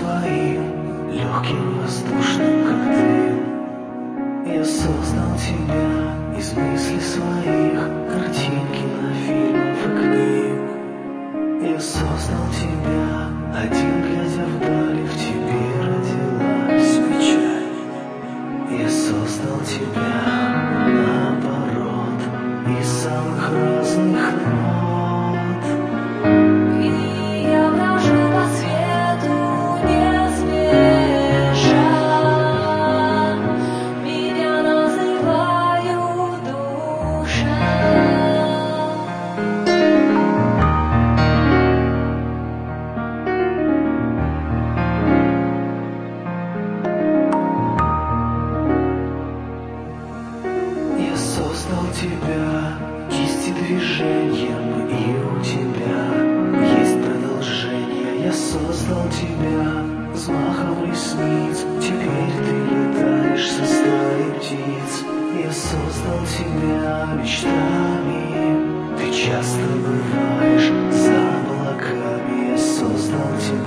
своим, легким, воздушным, как дым. Я создал тебя из мыслей своих, картинки на фильмов и книг. Я создал тебя, один глядя вдали, в тебе родилась печаль. Я создал тебя наоборот, из самых разных нот. Создал тебя кисти движением, и у тебя есть продолжение. Я создал тебя взмахом ресниц, теперь ты летаешь со стаей птиц. Я создал тебя мечтами, ты часто бываешь за облаками. Я создал тебя